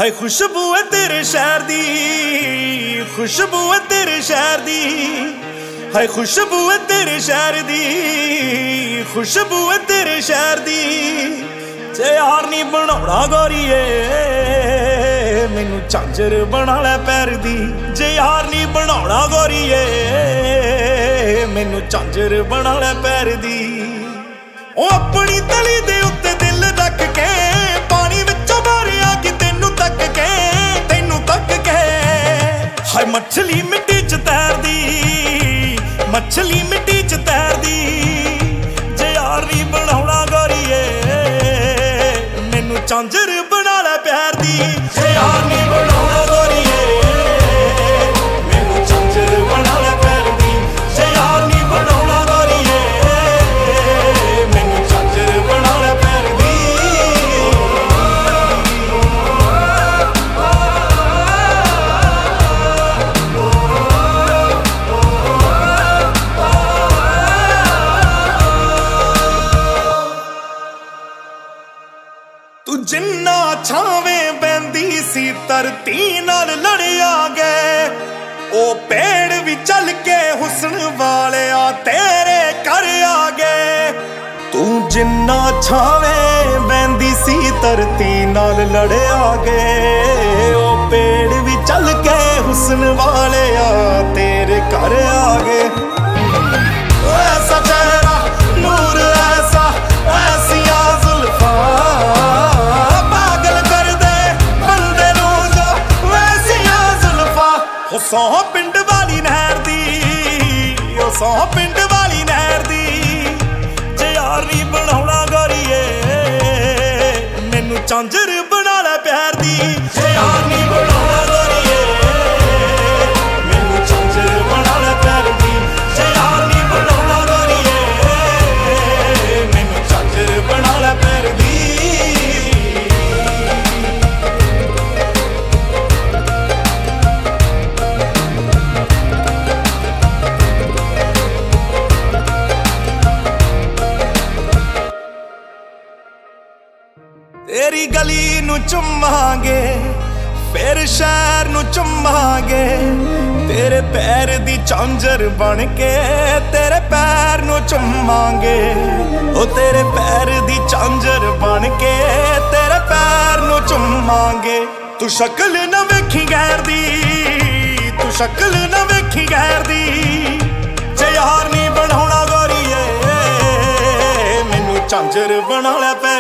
हाय खुशबू है तेरे शहर दी, खुशबू है तेरे शहर दी, हाय खुशबू है तेरे शहर दी, खुशबू है तेरे शहर दी। जे यार नी बनाउणा गोरीए मैनू झांझर बना लै पैर दी, जे यार नी बनाउणा गोरीए मैनू झांझर बना लै पैर दी। ओ अपनी तली दे उत्ते दिल रख के पानी विचों बाहर आ के तेनू तक के हाय मछली मिट्टी च तैरदी, मछली मिट्टी च तैरदी। जे यार नी बनाउणा गोरीए मैनू झांझर बना लै प्यार दी, जे यार नी बनाउणा गोरीए मैनू झांझर बना लै प्यार दी, जे यार नी बनाउणा गोरीए मैनू झांझर बना लै प्यार दी। तू जिन्ना छावें बहंदी सी धरती नाल लड़िया गए, ओ पेड़ भी चल के हुस्न वाले तेरे घर आ गए। तू जिन्ना छावें बहंदी सी धरती नाल लड़िया गए, ओ पेड़ भी चल के हुस्न वाले तेरे घर आ गए। ऐसा चेहरा नूर ऐसा ऐसियां जुल्फां सौ पिंड वाली नहर दी, ओ सौ पिंड वाली नहर दी। जे यार नी बनाउणा गोरीए मैनू झांझर बना लै प्यार दी, जे यार नी बनाउणा गोरीए मैनू झांझर बना लै प्यार दी, जे यार नी बनाउणा गोरीए मैनू झांझर बना लै प्यार दी। तेरी गली नू चुमांगे फिर शहर नू चुमांगे, तेरे पैर दी झांझर बन के तेरे पैर नू चुमांगे, ओ तेरे पैर दी झांझर बन के तेरे पैर नू चुमांगे। तू शक्ल न वेखी गैर दी, तू शक्ल न वेखी गैर दी। जे यार नी बनाउणा गोरीए मैनू झांझर बना लै।